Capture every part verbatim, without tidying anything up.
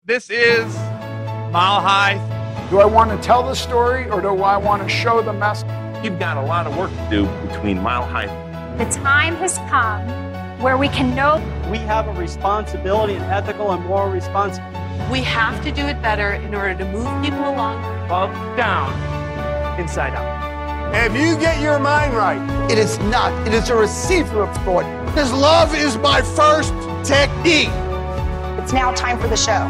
This is Mile High. Do I want to tell the story or do I want to show the message? You've got a lot of work to do between Mile High. The time has come where we can know we have a responsibility, an ethical and moral responsibility. We have to do it better in order to move people along. Up, down, inside out. If you get your mind right, it is not. It is a receiver of thought. Because love is my first technique. It's now time for the show.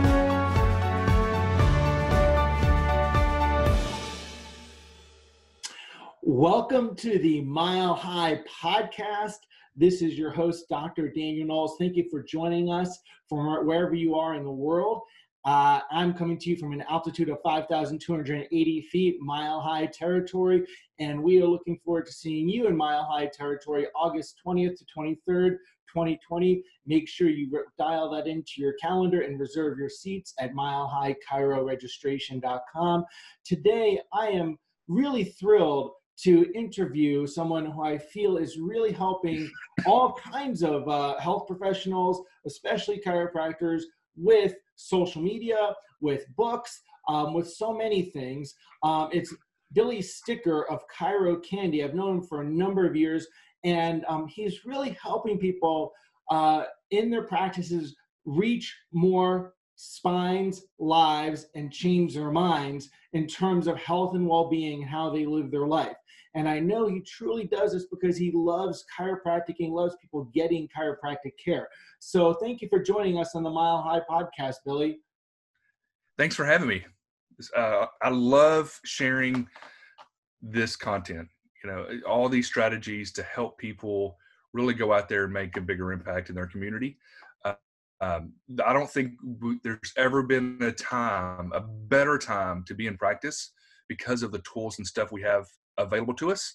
Welcome to the Mile High Podcast. This is your host, Doctor Daniel Knowles. Thank you for joining us from wherever you are in the world. Uh, I'm coming to you from an altitude of five thousand two hundred eighty feet, Mile High territory, and we are looking forward to seeing you in Mile High territory, August twentieth to twenty-third, twenty twenty. Make sure you re- dial that into your calendar and reserve your seats at mile high chiro registration dot com. Today, I am really thrilled to interview someone who I feel is really helping all kinds of uh, health professionals, especially chiropractors, with social media, with books, um, with so many things. Um, it's Billy Sticker of Chiro Candy. I've known him for a number of years, and um, he's really helping people uh, in their practices reach more spines, lives, and change their minds in terms of health and well-being and how they live their life. And I know he truly does this because he loves chiropractic and loves people getting chiropractic care. So thank you for joining us on the Mile High Podcast, Billy. Thanks for having me. Uh, I love sharing this content, you know, all these strategies to help people really go out there and make a bigger impact in their community. Uh, um, I don't think there's ever been a time, a better time to be in practice because of the tools and stuff we have available to us.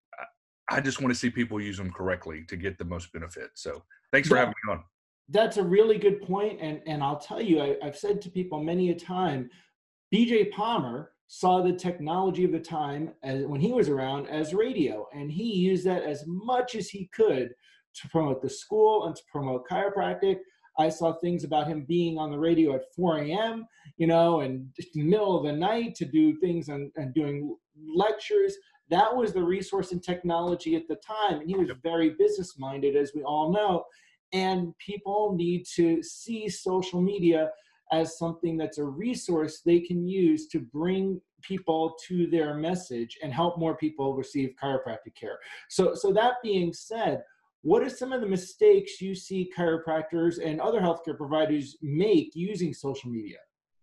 I just want to see people use them correctly to get the most benefit. So thanks for Yeah. having me on. That's a really good point. And, and I'll tell you, I, I've said to people many a time, B J Palmer saw the technology of the time as, when he was around as radio. And he used that as much as he could to promote the school and to promote chiropractic. I saw things about him being on the radio at four a.m., you know, and just in the middle of the night to do things and, and doing lectures. That was the resource and technology at the time. And he was very business-minded, as we all know. And people need to see social media as something that's a resource they can use to bring people to their message and help more people receive chiropractic care. So, so that being said, what are some of the mistakes you see chiropractors and other healthcare providers make using social media?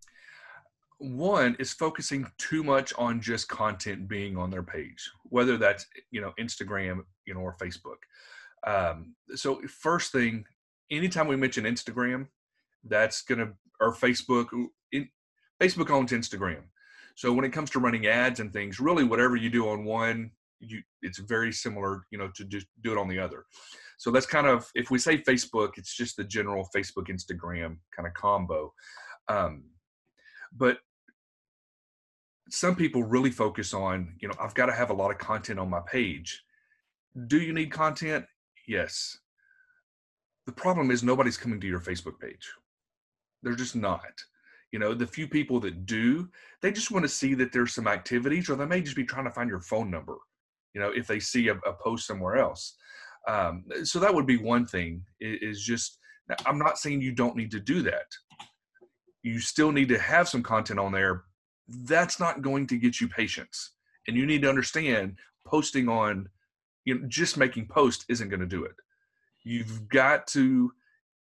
One is focusing too much on just content being on their page, whether that's, you know, Instagram, you know, or Facebook. Um, so first thing, anytime we mention Instagram, that's going to, or Facebook, in, Facebook owns Instagram. So when it comes to running ads and things, really whatever you do on one, you, it's very similar, you know, to just do it on the other. So that's kind of, if we say Facebook, it's just the general Facebook, Instagram kind of combo. Um, but some people really focus on, you know, I've got to have a lot of content on my page. Do you need content? Yes. The problem is nobody's coming to your Facebook page. They're just not. You know, the few people that do, they just want to see that there's some activities, or they may just be trying to find your phone number, you know, if they see a, a post somewhere else. Um, so that would be one thing, is just, I'm not saying you don't need to do that. You still need to have some content on there. That's not going to get you patients. And you need to understand, posting on, you know, just making posts isn't going to do it. You've got to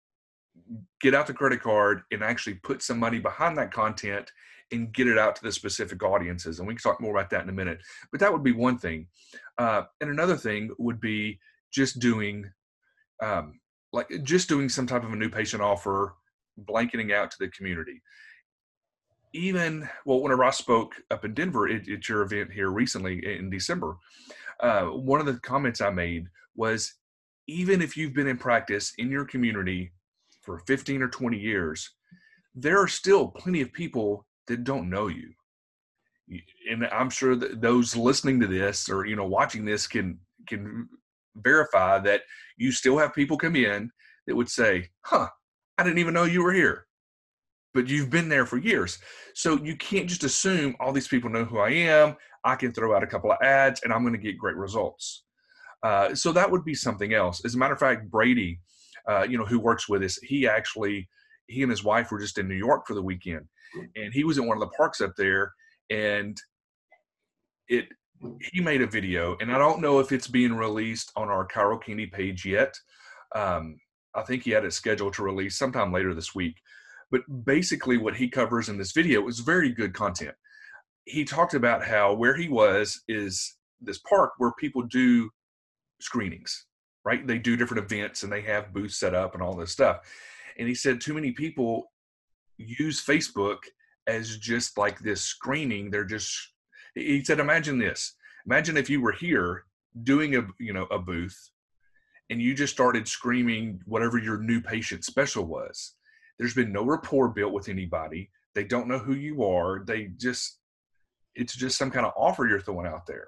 get out the credit card and actually put some money behind that content and get it out to the specific audiences. And we can talk more about that in a minute. But that would be one thing. Uh, and another thing would be just doing, um, like just doing some type of a new patient offer, blanketing out to the community. Even, well, whenever I spoke up in Denver at, at your event here recently in December, uh, one of the comments I made was, even if you've been in practice in your community for fifteen or twenty years, there are still plenty of people that don't know you. And I'm sure that those listening to this or, you know, watching this can, can verify that you still have people come in that would say, huh, I didn't even know you were here. but you've been there for years. So you can't just assume all these people know who I am. I can throw out a couple of ads and I'm going to get great results. Uh, so that would be something else. As a matter of fact, Brady, uh, you know, who works with us, he actually, he and his wife were just in New York for the weekend, and he was in one of the parks up there, and it, he made a video, and I don't know if it's being released on our Chiro Candy page yet. Um, I think he had it scheduled to release sometime later this week. But basically what he covers in this video is very good content. He talked about how where he was is this park where people do screenings, right? They do different events and they have booths set up and all this stuff. And he said too many people use Facebook as just like this screening. They're just, he said, imagine this. Imagine if you were here doing a, you know, a booth and you just started screaming whatever your new patient special was. There's been no rapport built with anybody. They don't know who you are. They just, it's just some kind of offer you're throwing out there.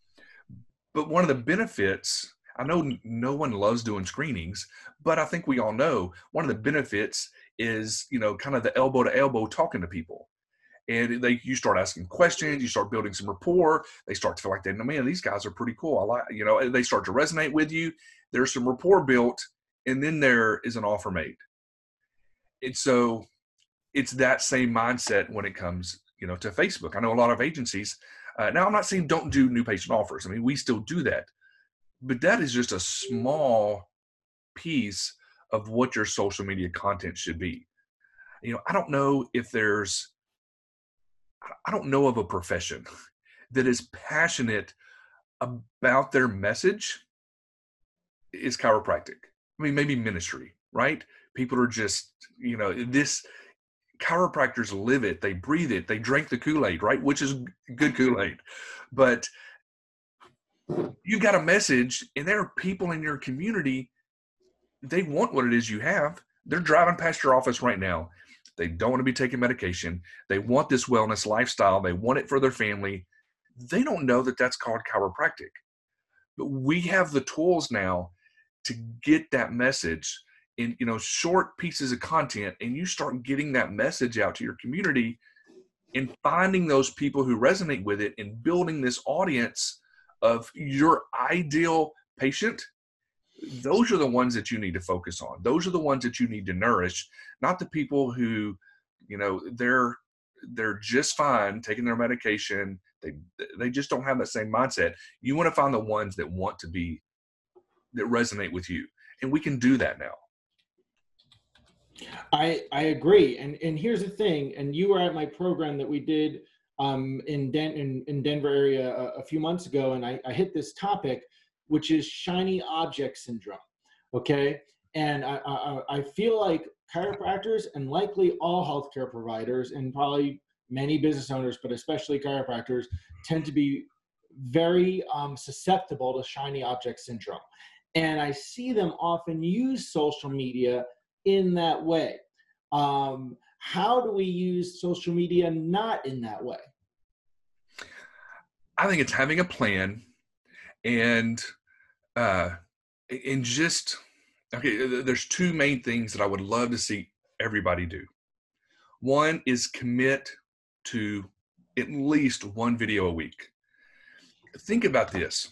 But one of the benefits, I know no one loves doing screenings, but I think we all know one of the benefits is, you know, kind of the elbow to elbow talking to people. And they, you start asking questions, you start building some rapport. They start to feel like, they know, man, these guys are pretty cool. I like, you know, they start to resonate with you. There's some rapport built, and then there is an offer made. And so it's that same mindset when it comes, you know, to Facebook. I know a lot of agencies, uh, now I'm not saying don't do new patient offers. I mean, we still do that, but that is just a small piece of what your social media content should be. You know, I don't know if there's, I don't know of a profession that is passionate about their message is chiropractic. I mean, maybe ministry, right? People are just, you know, this, chiropractors live it, they breathe it, they drink the Kool-Aid, right? Which is good Kool-Aid. But you've got a message, and there are people in your community, they want what it is you have. They're driving past your office right now. They don't want to be taking medication. They want this wellness lifestyle. They want it for their family. They don't know that that's called chiropractic. But we have the tools now to get that message in, you know, short pieces of content, and you start getting that message out to your community and finding those people who resonate with it and building this audience of your ideal patient. Those are the ones that you need to focus on. Those are the ones that you need to nourish, not the people who, you know, they're, they're just fine taking their medication. They, they just don't have that same mindset. You want to find the ones that want to be, that resonate with you. And we can do that now. I, I agree. And, and here's the thing, and you were at my program that we did um, in, Den- in, in Denver area a, a few months ago, and I, I hit this topic, which is shiny object syndrome, okay? And I, I, I feel like chiropractors, and likely all healthcare providers, and probably many business owners, but especially chiropractors, tend to be very um, susceptible to shiny object syndrome. And I see them often use social media in that way. Um, how do we use social media not in that way? I think it's having a plan and uh, and just, okay, there's two main things that I would love to see everybody do. One is commit to at least one video a week. Think about this.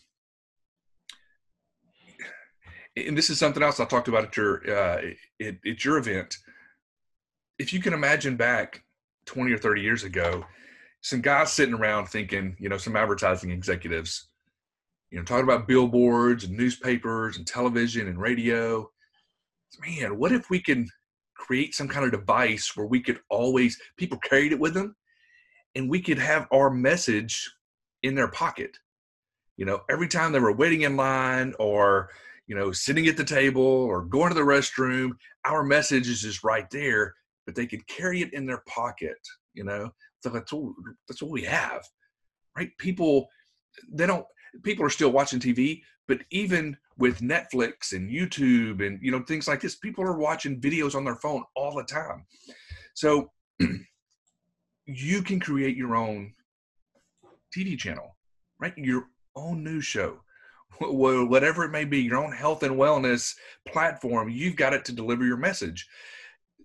And this is something else I talked about at your, uh, at, at your event. If you can imagine back twenty or thirty years ago, some guys sitting around thinking, you know, some advertising executives, you know, talking about billboards and newspapers and television and radio. Man, what if we can create some kind of device where we could always, people carried it with them, and we could have our message in their pocket. You know, every time they were waiting in line or, you know, sitting at the table or going to the restroom, our message is just right there, but they could carry it in their pocket, you know. So that's all, that's what we have, right? People, they don't, people are still watching T V, but even with Netflix and YouTube and, you know, things like this, people are watching videos on their phone all the time. So you can create your own T V channel, right? Your own news show, whatever it may be, your own health and wellness platform. You've got it to deliver your message.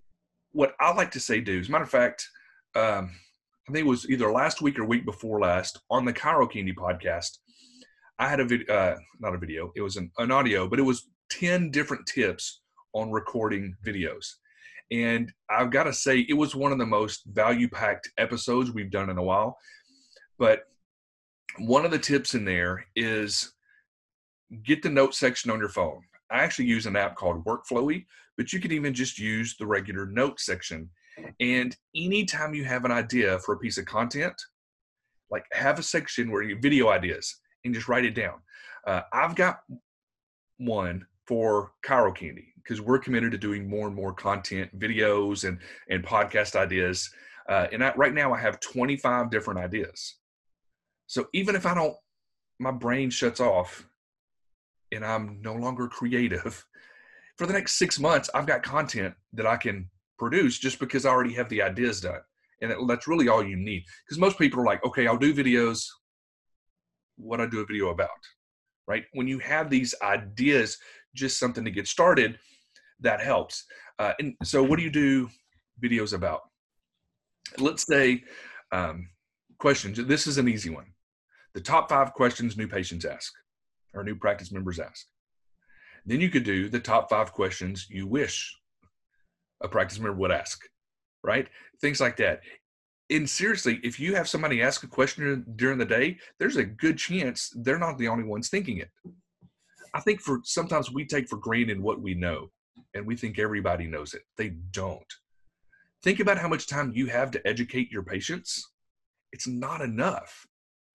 what I like to say, do, as a matter of fact, um, I think it was either last week or week before last on the Chiro Candy podcast, I had a video, uh, not a video, it was an, an audio, but it was ten different tips on recording videos. And I've got to say, it was one of the most value-packed episodes we've done in a while. But one of the tips in there is get the note section on your phone. I actually use an app called Workflowy, but you can even just use the regular note section. And anytime you have an idea for a piece of content, like have a section where you video ideas and just write it down. Uh, I've got one for Chiro Candy because we're committed to doing more and more content, videos, and, and podcast ideas. Uh, and I, right now I have twenty-five different ideas. So even if I don't, my brain shuts off and I'm no longer creative, for the next six months, I've got content that I can produce just because I already have the ideas done. And that, that's really all you need. Because most people are like, okay, I'll do videos. What do I do a video about? Right? When you have these ideas, just something to get started, that helps. Uh, and so what do you do videos about? Let's say um, questions. This is an easy one. The top five questions new patients ask or new practice members ask. Then you could do the top five questions you wish a practice member would ask, right? Things like that. And seriously, if you have somebody ask a question during the day, there's a good chance they're not the only ones thinking it. I think for sometimes we take for granted what we know and we think everybody knows it. They don't. Think about how much time you have to educate your patients. It's not enough.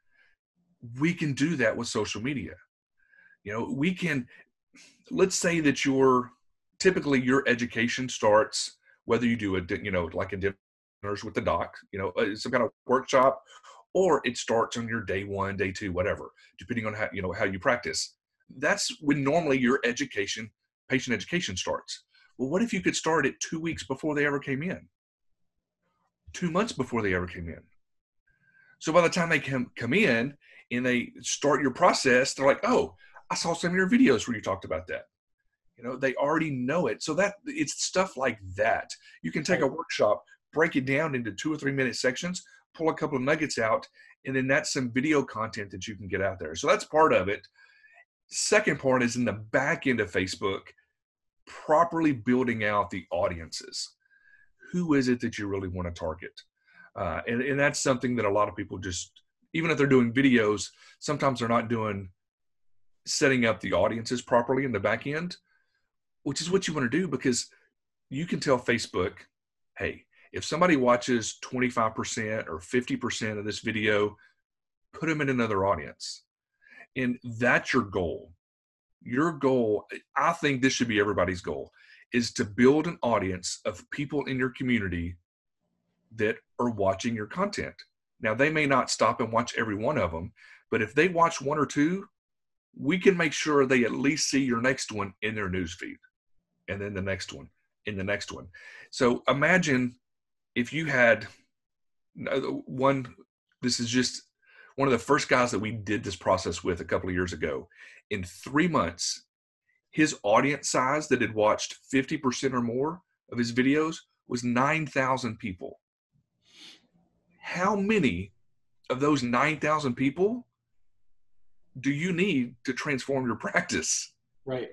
We can do that with social media. You know, we can, let's say that your, typically your education starts, whether you do a, you know, like a dinners with the doc, you know, some kind of workshop, or it starts on your day one, day two, whatever, depending on how, you know, how you practice. That's when normally your education, patient education starts. Well, what if you could start it two weeks before they ever came in? Two months before they ever came in. So by the time they come, come in and they start your process, they're like, oh, I saw some of your videos where you talked about that. You know, they already know it. So that it's stuff like that. You can take a workshop, break it down into two or three minute sections, pull a couple of nuggets out, and then that's some video content that you can get out there. So that's part of it. Second part is in the back end of Facebook, properly building out the audiences. Who is it that you really want to target? Uh, and, and that's something that a lot of people just, even if they're doing videos, sometimes they're not doing setting up the audiences properly in the back end, which is what you want to do, because you can tell Facebook, hey, if somebody watches twenty-five percent or fifty percent of this video, put them in another audience. And that's your goal. Your goal, I think this should be everybody's goal, is to build an audience of people in your community that are watching your content. Now, they may not stop and watch every one of them, but if they watch one or two, we can make sure they at least see your next one in their newsfeed, and then the next one, and the next one. So imagine if you had one, this is just one of the first guys that we did this process with a couple of years ago. In three months, his audience size that had watched fifty percent or more of his videos was nine thousand people. How many of those nine thousand people do you need to transform your practice? Right.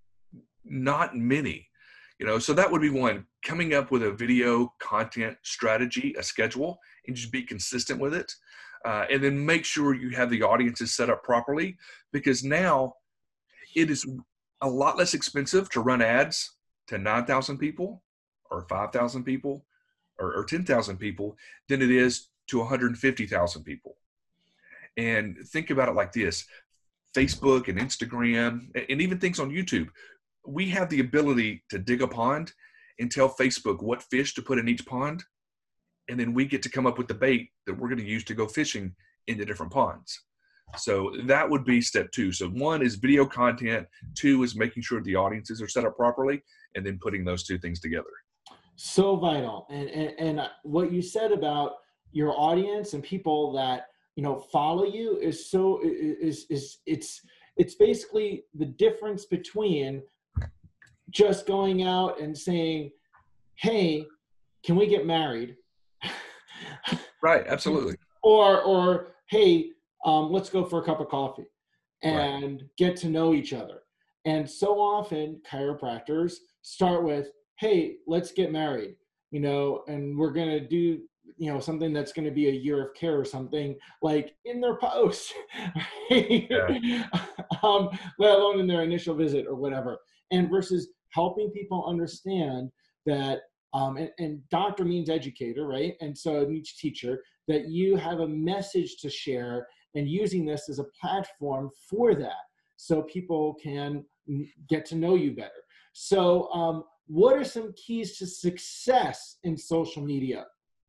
Not many. You know, so that would be one, coming up with a video content strategy, a schedule, and just be consistent with it. Uh, and then make sure you have the audiences set up properly, because now it is a lot less expensive to run ads to nine thousand people or five thousand people or, or ten thousand people than it is to one hundred fifty thousand people. And think about it like this, Facebook and Instagram, and even things on YouTube, we have the ability to dig a pond and tell Facebook what fish to put in each pond. And then we get to come up with the bait that we're going to use to go fishing in the different ponds. So that would be step two. So one is video content. Two is making sure the audiences are set up properly, and then putting those two things together. So vital. And, and, and what you said about your audience and people that, you know, follow you is so, is, is it's, it's basically the difference between just going out and saying, hey, can we get married? Right. Absolutely. Or, or, hey, um, let's go for a cup of coffee and right. get to know each other. And so often chiropractors start with, hey, let's get married, you know, and we're going to do, you know, something that's going to be a year of care or something like in their post, right? Yeah. um, let alone in their initial visit or whatever. And versus helping people understand that, um, and, and doctor means educator, right? And so it means teacher, that you have a message to share and using this as a platform for that so people can get to know you better. So um, what are some keys to success in social media?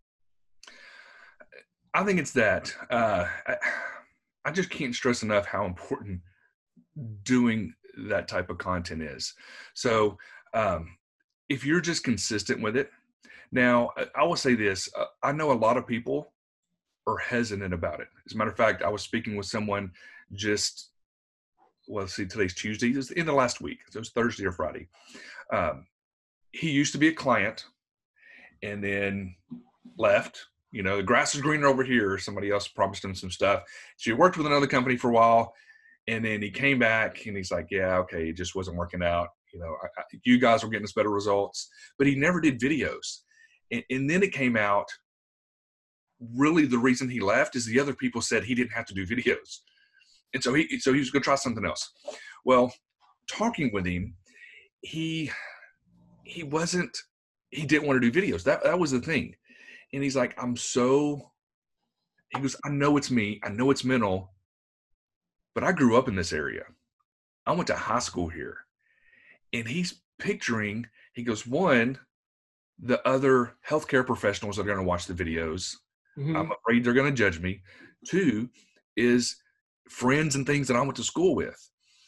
I think it's that. Uh, I, I just can't stress enough how important doing that type of content is. So um, if you're just consistent with it, now I will say this, uh, I know a lot of people are hesitant about it. As a matter of fact, I was speaking with someone just, well, let's see, today's Tuesday, it was in the last week. So it was Thursday or Friday. Um, he used to be a client and then left. You know, the grass is greener over here. Somebody else promised him some stuff. So he worked with another company for a while, and then he came back, and he's like, yeah, okay, it just wasn't working out. You know, I, I, you guys were getting us better results. But he never did videos. And, and then it came out, really the reason he left is the other people said he didn't have to do videos. And so he so he was going to try something else. Well, talking with him, he he wasn't, he didn't want to do videos. That that was the thing. And he's like, I'm so, he goes, I know it's me. I know it's mental, but I grew up in this area. I went to high school here. And he's picturing, he goes, one, the other healthcare professionals that are going to watch the videos. Mm-hmm. I'm afraid they're going to judge me. Two is friends and things that I went to school with.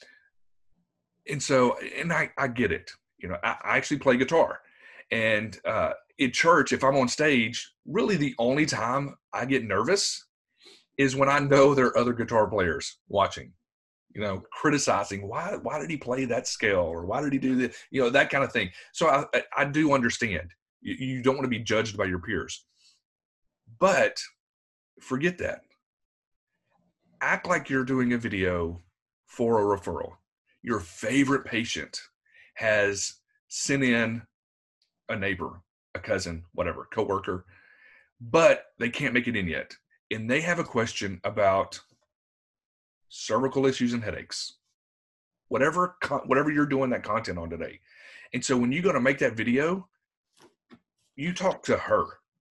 And so, and I, I get it. You know, I, I actually play guitar. And uh, in church, if I'm on stage, really the only time I get nervous is when I know there are other guitar players watching, you know, criticizing, why why did he play that scale? Or why did he do this? You know, that kind of thing. So I, I, I do understand. You, you don't want to be judged by your peers. But forget that. Act like you're doing a video for a referral. Your favorite patient has sent in a neighbor, a cousin, whatever, coworker, but they can't make it in yet. And they have a question about cervical issues and headaches, whatever, whatever you're doing that content on today. And so when you go to make that video, you talk to her.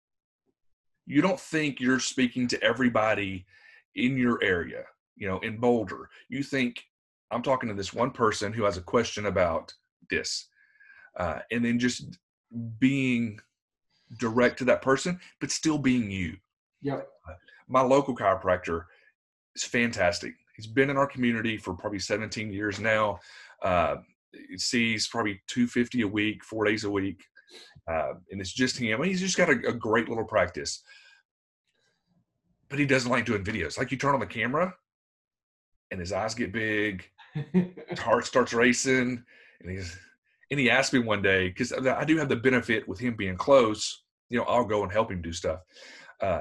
You don't think you're speaking to everybody in your area, you know, in Boulder. You think, I'm talking to this one person who has a question about this. Uh, and then just being direct to that person, but still being you. Yep. Uh, my local chiropractor is fantastic. He's been in our community for probably seventeen years now. Uh, he sees probably two hundred fifty a week, four days a week. Uh, and it's just him. He's just got a, a great little practice. But he doesn't like doing videos. Like you turn on the camera and his eyes get big, his heart starts racing, and he's and he asked me one day, because I do have the benefit with him being close, you know, I'll go and help him do stuff. Uh,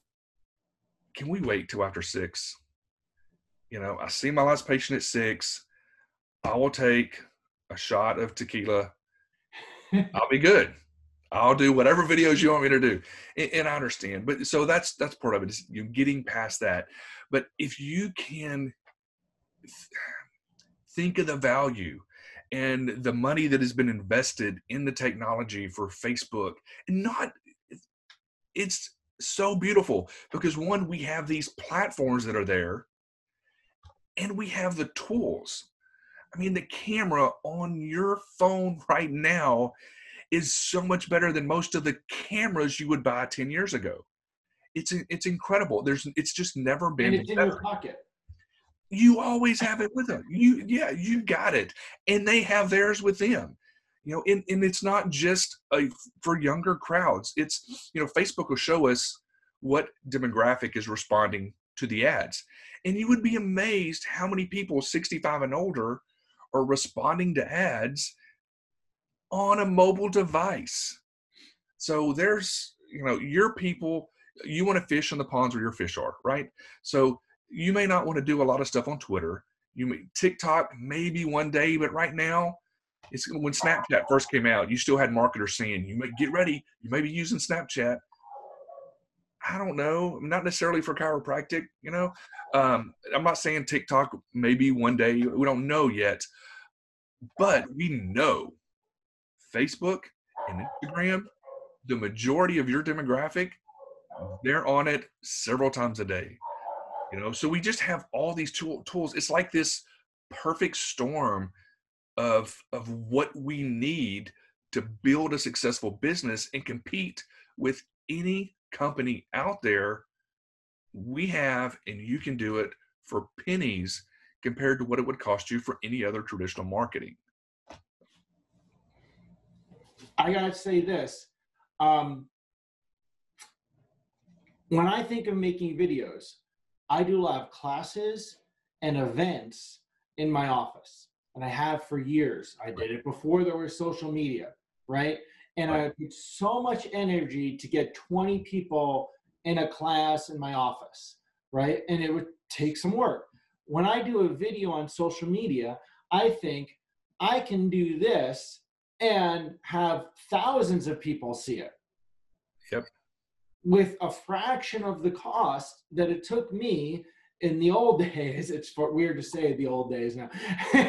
can we wait till after six? You know, I see my last patient at six. I will take a shot of tequila. I'll be good. I'll do whatever videos you want me to do. And, and I understand. But so that's, that's part of it, is you know, getting past that. But if you can th- think of the value and the money that has been invested in the technology for Facebook, and not, it's so beautiful because one, we have these platforms that are there and we have the tools. I mean, the camera on your phone right now is so much better than most of the cameras you would buy ten years ago. It's it's incredible. There's it's just never been and it's better. In your pocket. You always have it with them. You yeah, you got it, and they have theirs with them. You know, and, and it's not just a, for younger crowds. It's, you know, Facebook will show us what demographic is responding to the ads, and you would be amazed how many people sixty-five and older are responding to ads on a mobile device. So there's, you know, your people, you want to fish in the ponds where your fish are, right? So you may not want to do a lot of stuff on Twitter. You may, TikTok maybe one day, but right now, it's when Snapchat first came out, you still had marketers saying, you may get ready, you may be using Snapchat. I don't know, not necessarily for chiropractic, you know. Um, I'm not saying TikTok maybe one day, we don't know yet, but we know Facebook and Instagram, the majority of your demographic, they're on it several times a day, you know. So we just have all these tool, tools. It's like this perfect storm of of what we need to build a successful business and compete with any company out there. We have, and you can do it for pennies compared to what it would cost you for any other traditional marketing. I gotta say this. Um, when I think of making videos, I do a lot of classes and events in my office, and I have for years. I did it before there was social media, right? And I put so much energy to get twenty people in a class in my office, right? And it would take some work. When I do a video on social media, I think I can do this and have thousands of people see it. Yep. With a fraction of the cost that it took me in the old days. It's weird to say the old days now.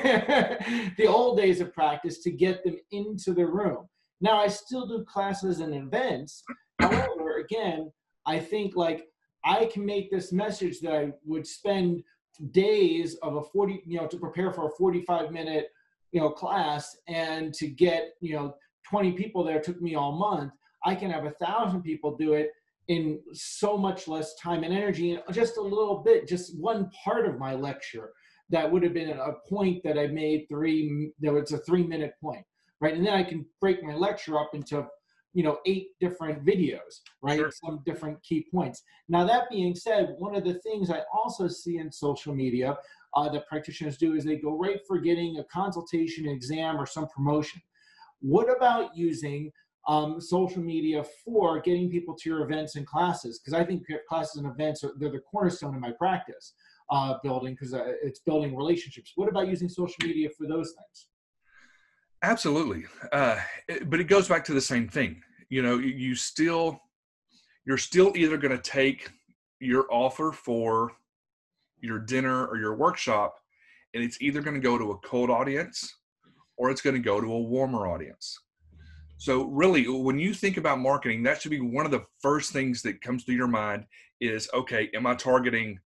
The old days of practice to get them into the room. Now I still do classes and events. However, again, I think like I can make this message that I would spend days of a forty, you know, to prepare for a forty-five minute, you know, class, and to get, you know, twenty people there took me all month. I can have a thousand people do it in so much less time and energy, and just a little bit, just one part of my lecture that would have been a point that I made three, that was a three minute point, right? And then I can break my lecture up into, you know, eight different videos, right? Sure. Some different key points. Now, that being said, one of the things I also see in social media uh, that practitioners do is they go right for getting a consultation, exam, or some promotion. What about using um, social media for getting people to your events and classes? Because I think classes and events are they're the cornerstone of my practice uh, building, because uh, it's building relationships. What about using social media for those things? Absolutely. Uh, it, but it goes back to the same thing. You know, you still, you're still either going to take your offer for your dinner or your workshop, and it's either going to go to a cold audience or it's going to go to a warmer audience. So really, when you think about marketing, that should be one of the first things that comes to your mind is, okay, am I targeting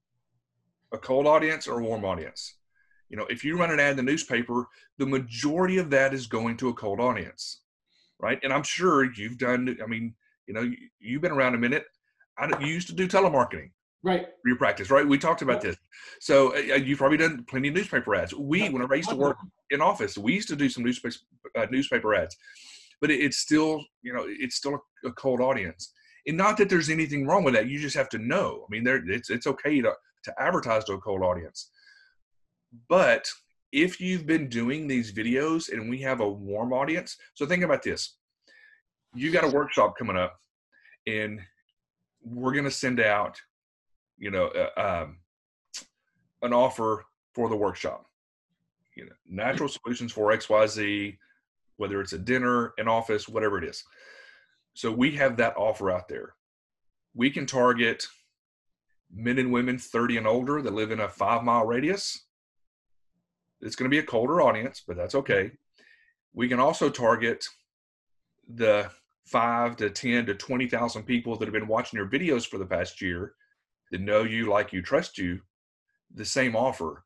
a cold audience or a warm audience? You know, if you run an ad in the newspaper, the majority of that is going to a cold audience, right? And I'm sure you've done, I mean, you know, you, you've been around a minute. I, you used to do telemarketing. Right. For your practice, right? We talked about this. So uh, you've probably done plenty of newspaper ads. We, whenever I used to work in office, we used to do some newspaper, uh, newspaper ads. But it, it's still, you know, it's still a, a cold audience. And not that there's anything wrong with that. You just have to know. I mean, there it's it's okay to, to advertise to a cold audience. But if you've been doing these videos and we have a warm audience, so think about this. You got a workshop coming up, and we're going to send out, you know, uh, um, an offer for the workshop. You know, natural solutions for X Y Z, whether it's a dinner, an office, whatever it is. So we have that offer out there. We can target men and women thirty and older that live in a five mile radius. It's going to be a colder audience, but that's okay. We can also target the five to ten to twenty thousand people that have been watching your videos for the past year, that know you, like you, trust you, the same offer.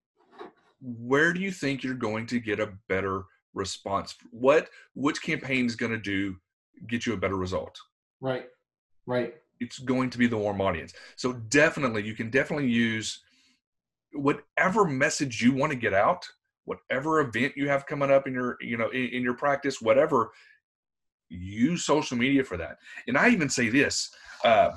Where do you think you're going to get a better response? What, which campaign is going to do, get you a better result? Right, right. It's going to be the warm audience. So definitely, you can definitely use whatever message you want to get out, whatever event you have coming up in your, you know, in, in your practice, whatever, use social media for that. And I even say this, uh,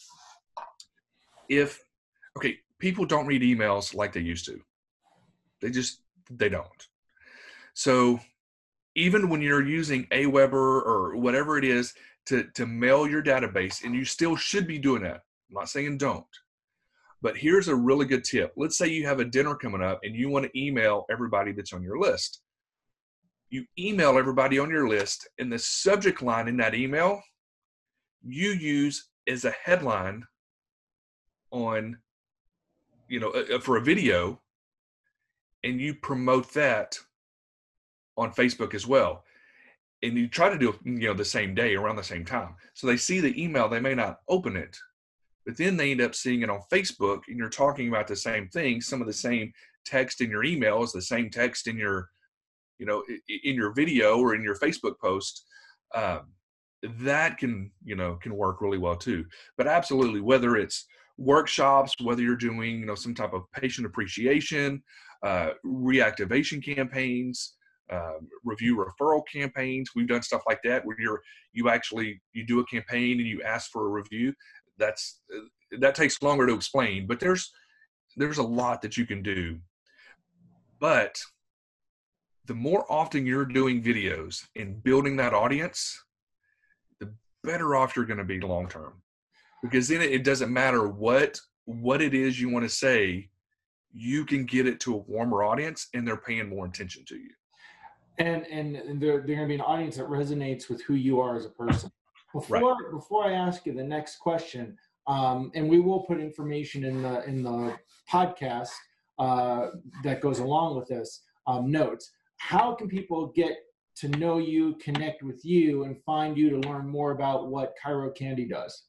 if, okay, people don't read emails like they used to. They just, they don't. So even when you're using Aweber or whatever it is to, to mail your database, and you still should be doing that. I'm not saying don't, but here's a really good tip. Let's say you have a dinner coming up and you want to email everybody that's on your list. You email everybody on your list, and the subject line in that email you use as a headline on, you know, uh, for a video, and you promote that on Facebook as well. And you try to do it, you know, the same day around the same time. So they see the email, they may not open it, but then they end up seeing it on Facebook, and you're talking about the same thing. Some of the same text in your email is the same text in your, you know, in your video or in your Facebook post. Um, that can, you know, can work really well too. But absolutely, whether it's workshops, whether you're doing, you know, some type of patient appreciation, uh, reactivation campaigns, uh, review referral campaigns. We've done stuff like that where you're, you actually, you do a campaign and you ask for a review. That's, that takes longer to explain, but there's, there's a lot that you can do. But the more often you're doing videos and building that audience, the better off you're going to be long-term. Because then it doesn't matter what what it is you want to say, you can get it to a warmer audience, and they're paying more attention to you. And and, and they're, they're going to be an audience that resonates with who you are as a person. Before Right. before I ask you the next question, um, and we will put information in the in the podcast uh, that goes along with this, um, notes. How can people get to know you, connect with you, and find you to learn more about what Chiro Candy does?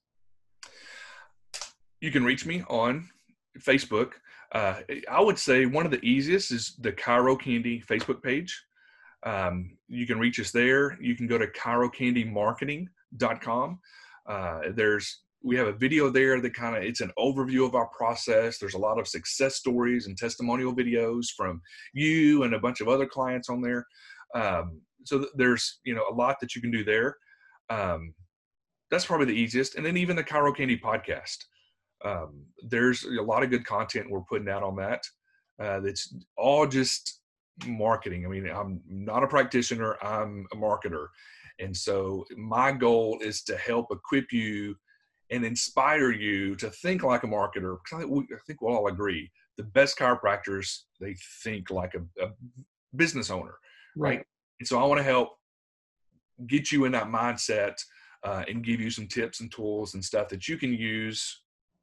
You can reach me on Facebook. Uh, I would say one of the easiest is the Chiro Candy Facebook page. Um, you can reach us there. You can go to chiro candy marketing dot com. Uh, there's we have a video there that kind of, it's an overview of our process. There's a lot of success stories and testimonial videos from you and a bunch of other clients on there. Um, so th- there's, you know, a lot that you can do there. Um, that's probably the easiest. And then even the Chiro Candy podcast. Um, there's a lot of good content we're putting out on that. Uh, that's all just marketing. I mean, I'm not a practitioner, I'm a marketer. And so my goal is to help equip you and inspire you to think like a marketer. Because I think, we, I think we'll all agree, the best chiropractors, they think like a, a business owner, right? right? And so I want to help get you in that mindset uh, and give you some tips and tools and stuff that you can use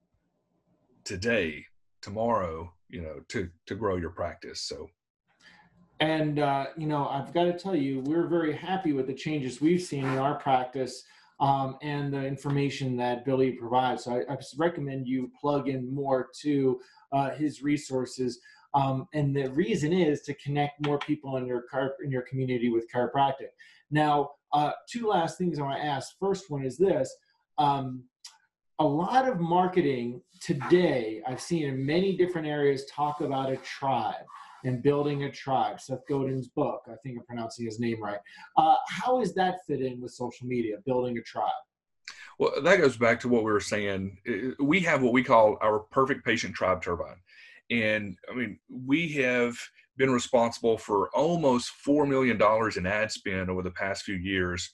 today, tomorrow, you know, to, to grow your practice. So. And, uh, you know, I've got to tell you, we're very happy with the changes we've seen in our practice um, and the information that Billy provides. So I, I just recommend you plug in more to uh, his resources. Um, and the reason is to connect more people in your car, in your community with chiropractic. Now, uh, two last things I want to ask. First one is this. Um, a lot of marketing today, I've seen in many different areas, talk about a tribe and building a tribe. Seth Godin's book, I think I'm pronouncing his name right. Uh, how does that fit in with social media, building a tribe? Well, that goes back to what we were saying. We have what we call our Perfect Patient Tribe Turbine. And I mean, we have been responsible for almost four million dollars in ad spend over the past few years.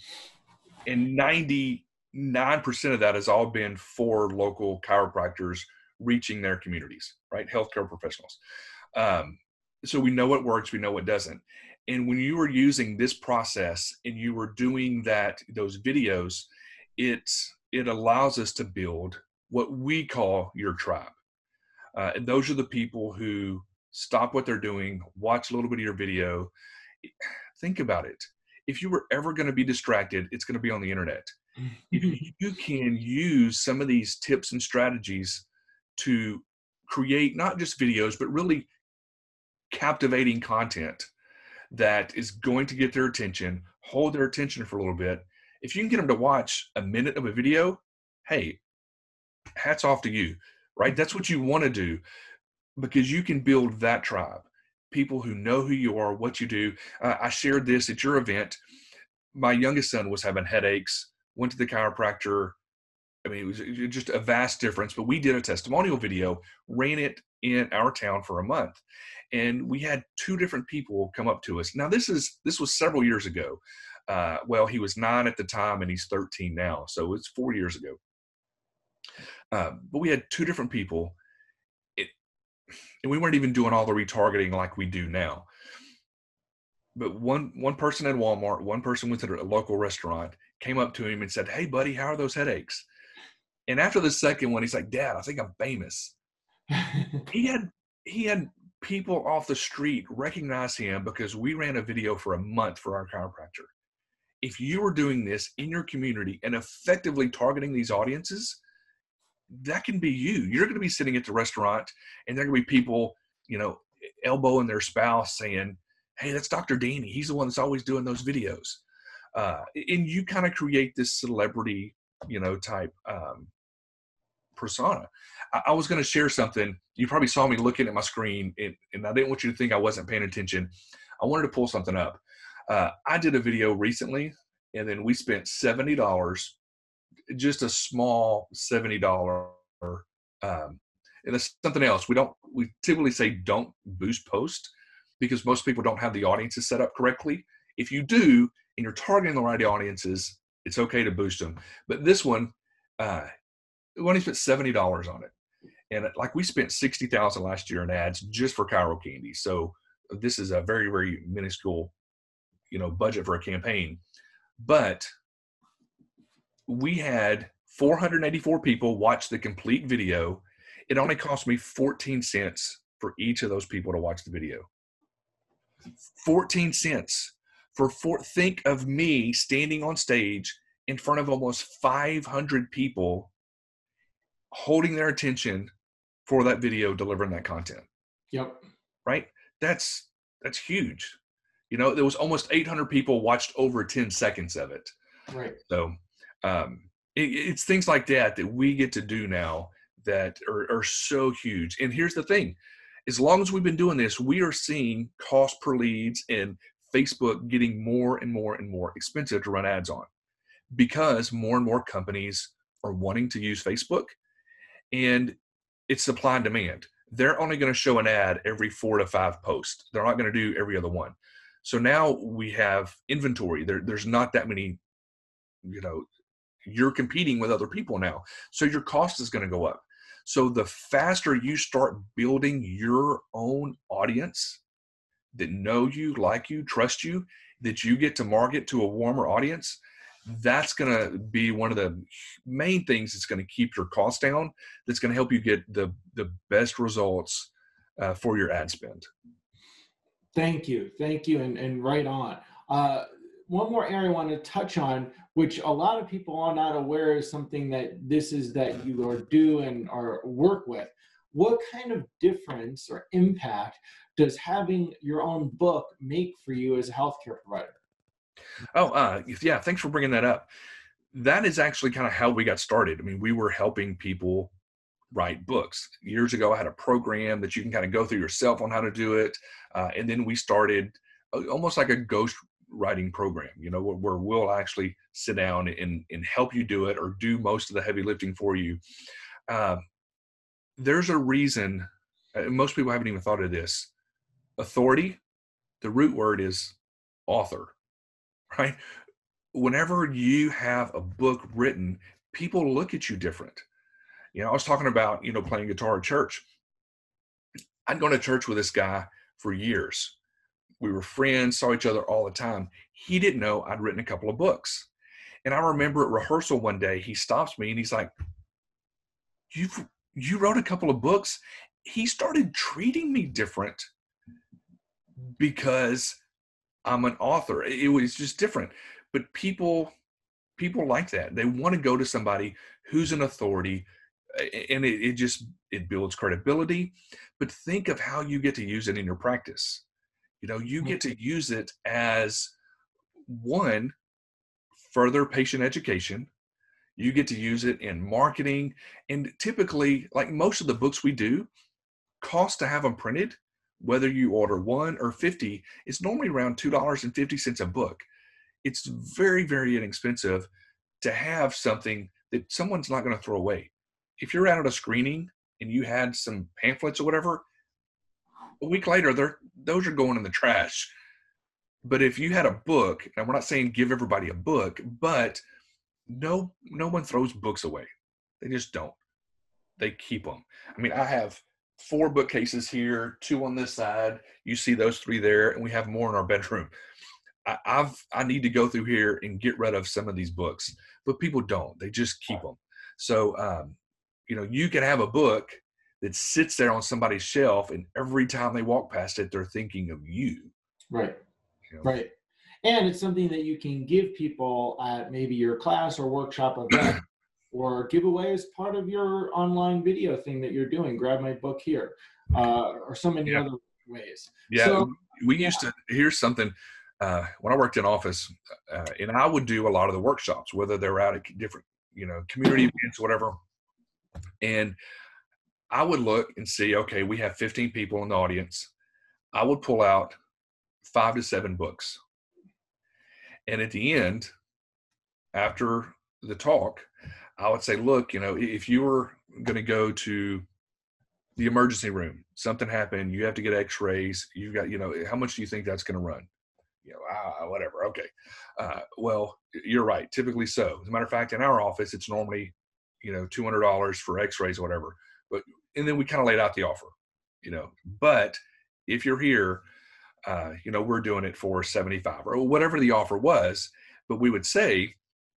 And ninety-nine percent of that has all been for local chiropractors reaching their communities, right? Healthcare professionals. Um, so we know what works, we know what doesn't. And when you were using this process and you were doing that, those videos, it, it allows us to build what we call your tribe. Uh, and those are the people who stop what they're doing, watch a little bit of your video. Think about it. If you were ever going to be distracted, it's going to be on the internet. If you can use some of these tips and strategies to create not just videos, but really captivating content that is going to get their attention, hold their attention for a little bit. If you can get them to watch a minute of a video, hey, hats off to you, right? That's what you want to do, because you can build that tribe, people who know who you are, what you do. Uh, I shared this at your event. My youngest son was having headaches, went to the chiropractor. I mean, it was just a vast difference, but we did a testimonial video, ran it in our town for a month. And we had two different people come up to us. Now this is, this was several years ago. Uh, well, he was nine at the time and he's thirteen now. So it's four years ago. Uh, but we had two different people. It, and we weren't even doing all the retargeting like we do now. But one, one person at Walmart, one person went to a local restaurant, came up to him and said, "Hey buddy, how are those headaches?" And after the second one, he's like, "Dad, I think I'm famous." he had, he had people off the street recognize him because we ran a video for a month for our chiropractor. If you were doing this in your community and effectively targeting these audiences, that can be you. You're going to be sitting at the restaurant and there are going to be people, you know, elbowing their spouse saying, "Hey, that's Doctor Danny. He's the one that's always doing those videos." Uh, and you kind of create this celebrity, you know, type um, persona. I, I was going to share something. You probably saw me looking at my screen, and, and I didn't want you to think I wasn't paying attention. I wanted to pull something up. Uh, I did a video recently, and then we spent seventy dollars, just a small seventy dollars. Um, and it's something else. We don't, we typically say don't boost post because most people don't have the audiences set up correctly. If you do, and you're targeting the right audiences, it's okay to boost them. But this one, uh, we only spent seventy dollars on it. And like we spent sixty thousand dollars last year in ads just for Chiro Candy. So this is a very, very minuscule, you know, budget for a campaign. But we had four hundred eighty-four people watch the complete video. It only cost me fourteen cents for each of those people to watch the video. fourteen cents for four, think of me standing on stage in front of almost five hundred people, holding their attention for that video, delivering that content. Yep. Right? That's, that's huge. You know, there was almost eight hundred people watched over ten seconds of it. Right. So um, it, it's things like that that we get to do now that are, are so huge. And here's the thing. As long as we've been doing this, we are seeing cost per leads and Facebook getting more and more and more expensive to run ads on because more and more companies are wanting to use Facebook, and it's supply and demand. They're only going to show an ad every four to five posts. They're not going to do every other one. So now we have inventory. There, there's not that many, you know, you're competing with other people now. So your cost is going to go up. So the faster you start building your own audience that know you, like you, trust you, that you get to market to a warmer audience, that's going to be one of the main things that's going to keep your costs down. That's going to help you get the, the best results uh, for your ad spend. Thank you. Thank you. And, and right on. Uh, one more area I want to touch on, which a lot of people are not aware is something that this is that you are do and or work with. What kind of difference or impact does having your own book make for you as a healthcare provider? Oh, uh, yeah. Thanks for bringing that up. That is actually kind of how we got started. I mean, we were helping people write books. Years ago, I had a program that you can kind of go through yourself on how to do it. Uh, and then we started almost like a ghost writing program, you know, where, where we'll actually sit down and, and help you do it or do most of the heavy lifting for you. Uh, there's a reason, uh, most people haven't even thought of this. Authority, the root word is author, right? Whenever you have a book written, people look at you different. You know, I was talking about, you know, playing guitar at church. I'd gone to church with this guy for years. We were friends, saw each other all the time. He didn't know I'd written a couple of books. And I remember at rehearsal one day, he stops me and he's like, You've, you wrote a couple of books? He started treating me different because I'm an author. It was just different. But people, people like that. They want to go to somebody who's an authority, and it, it just, it builds credibility. But think of how you get to use it in your practice. You know, you get to use it as one, further patient education. You get to use it in marketing. And typically, like most of the books we do, cost to have them printed, whether you order one or fifty, it's normally around two dollars and fifty cents a book. It's very, very inexpensive to have something that someone's not going to throw away. If you're out at a screening and you had some pamphlets or whatever, a week later, they're, those are going in the trash. But if you had a book, and we're not saying give everybody a book, but no, no one throws books away. They just don't. They keep them. I mean, I have four bookcases here, two on this side. You see those three there, and we have more in our bedroom. I, I've I need to go through here and get rid of some of these books, but people don't. They just keep them. So, um, you know, you can have a book that sits there on somebody's shelf, and every time they walk past it, they're thinking of you. Right. You know? Right. And it's something that you can give people at maybe your class or workshop event or give away as part of your online video thing that you're doing. Grab my book here, uh, or so many yeah. other ways. Yeah. So, we yeah. used to, here's something, uh, when I worked in office, uh, and I would do a lot of the workshops, whether they were out at different, you know, community events, whatever. And I would look and see, okay, we have fifteen people in the audience. I would pull out five to seven books. And at the end, after the talk, I would say, look, you know, if you were going to go to the emergency room, something happened, you have to get x-rays, you've got, you know, how much do you think that's going to run? You know, ah, whatever. Okay. Uh, well, you're right. Typically so. As a matter of fact, in our office, it's normally, you know, two hundred dollars for x-rays or whatever. But, and then we kind of laid out the offer, you know, but if you're here, uh, you know, we're doing it for seventy-five or whatever the offer was. But we would say,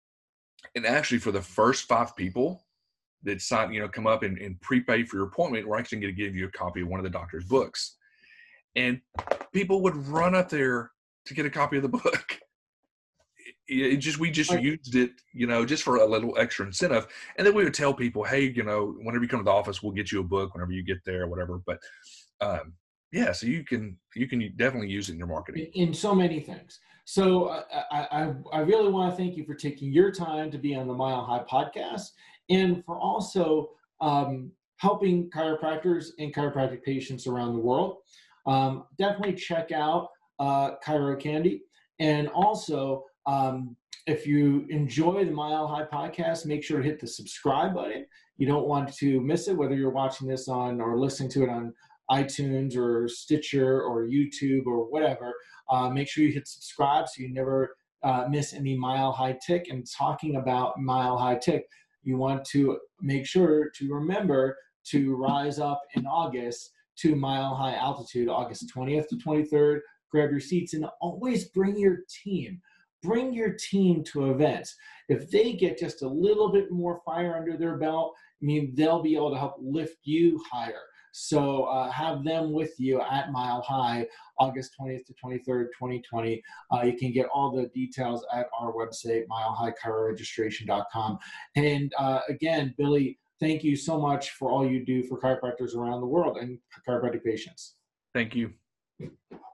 and actually for the first five people that sign, you know, come up and, and prepay for your appointment, we're actually going to give you a copy of one of the doctor's books. And people would run up there to get a copy of the book. It, it just, we just right. used it, you know, just for a little extra incentive. And then we would tell people, hey, you know, whenever you come to the office, we'll get you a book whenever you get there or whatever. But, um, yeah, so you can you can definitely use it in your marketing. In so many things. So uh, I, I, I really want to thank you for taking your time to be on the Mile High podcast and for also um, helping chiropractors and chiropractic patients around the world. Um, definitely check out uh, Chiro Candy. And also, um, if you enjoy the Mile High podcast, make sure to hit the subscribe button. You don't want to miss it, whether you're watching this on or listening to it on iTunes or Stitcher or YouTube or whatever. Uh, make sure you hit subscribe so you never uh, miss any Mile High Tick. And talking about Mile High Tick, you want to make sure to remember to rise up in August to Mile High Altitude, August twentieth to twenty-third. Grab your seats and always bring your team. Bring your team to events. If they get just a little bit more fire under their belt, I mean, they'll be able to help lift you higher. So uh, have them with you at Mile High, August twentieth to twenty-third, twenty twenty. Uh, you can get all the details at our website, mile high chiro registration dot com. And uh, again, Billy, thank you so much for all you do for chiropractors around the world and chiropractic patients. Thank you.